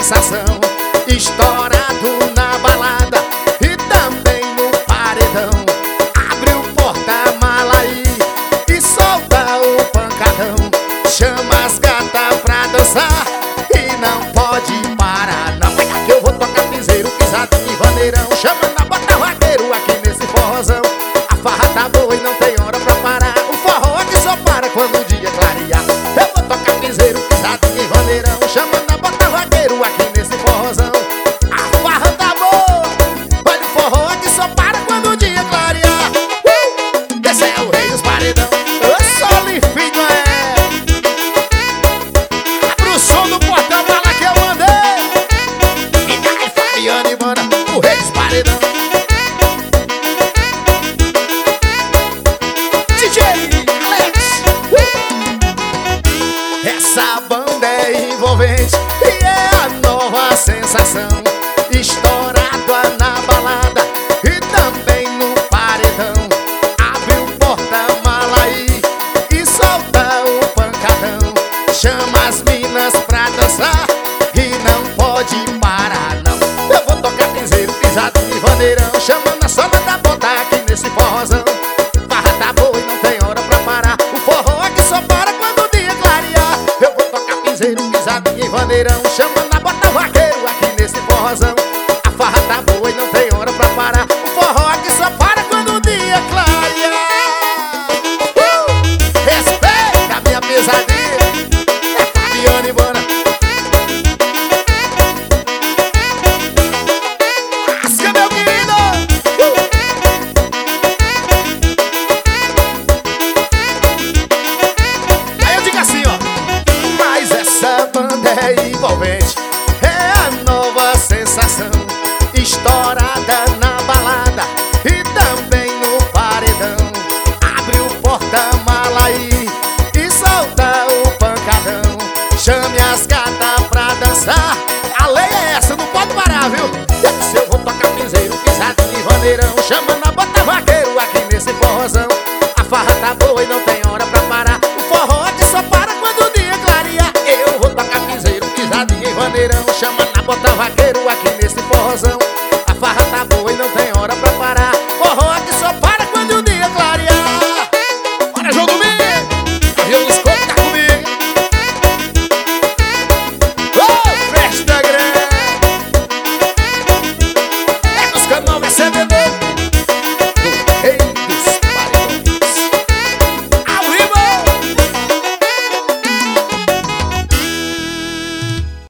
sensação. Estourado na balada e também no paredão. Abre o porta-mala aí e solta o pancadão. Chama as gatas pra dançar e não pode parar não. Vem cá que eu vou tocar piseiro, pisadinha e vaneirão. Chama na bota vaqueiro aqui nesse forrozão. A farra tá boa e não tem hora pra parar. O forró aqui só para quando o dia clarear. Eu vou tocar piseiro, pisadinha e vaneirão. Chama na bota vaqueiro aqui nesse forrozão. A farra tá boa, olha o forró aqui só para quando o dia clarear. Esse é o rei dos paredão. Eu sou lifinho, Abre o som do porta-mala que eu mandei. E daí Fabiano e Mana, o rei dos paredão. DJ Alex. Essa banda é envolvente e é a nova sensação. Estourada na balada e também no paredão. Abre o porta-mala aí e solta o pancadão. Chama as minas pra dançar e não pode parar não. Eu vou tocar piseiro, pisadinho e vaneirão. Chama na sola da bota aqui nesse forrozão. Farra tá boa e não tem hora pra parar. O forró aqui só para quando o dia clarear. Eu vou tocar piseiro, pisadinha e vaneirão. Chama na bota vaqueiro aqui nesse forrozão. A farra tá boa e não tem hora pra parar. O forró aqui só para quando o dia clarear. Respeita a minha pesadinha. É Fabiano e Mana. Lasca, meu querido. Aí eu digo assim, ó. Mas essa banda é envolvente, é a nova sensação. Estourada na balada e também no paredão. Abre o porta-mala aí e solta o pancadão. Chame as gatas pra dançar. A lei é essa, não pode parar, viu? Se eu vou tocar piseiro, pisadinho e vaneirão. Chama na bota vaqueiro aqui nesse forrozão. A farra tá boa e não tem hora pra parar. O forró aqui só para quando o dia clarear. Eu vou tocar piseiro, pisadinho e vaneirão. Chama na bota vaqueiro aqui